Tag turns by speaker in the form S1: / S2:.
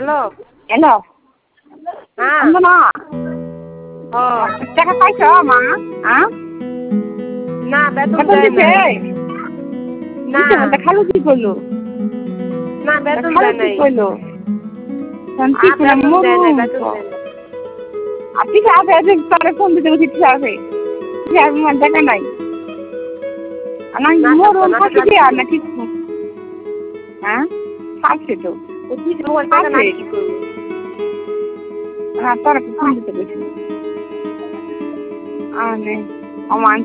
S1: hello
S2: hello
S1: হ্যাঁ
S2: না
S1: ও
S2: টাকা পাইছ মা হ্যাঁ
S1: না বেতন
S2: বেতন
S1: দেয়
S2: দিতে
S1: নাই না
S2: দিতে বলতে খালু কি করলো
S1: না বেতন
S2: খালু
S1: দেয়
S2: কি
S1: নাই
S2: করলো কি করে
S1: বেতন দেয় নাই
S2: মরুম
S1: বেতন দেয় নাই
S2: ঠিক আছে আজ তাহলে ফোন দিতে বলছি ঠিক আছে ঠিক আছে আমার দেখা নাই আমার মরুম ফাঁকি দিয়ে আর না কিছু হ্যাঁ থাকছে তো
S1: ও কি মোবাইল টাকা না কি করবো
S2: তারা ফোন দিতে বলছি আমার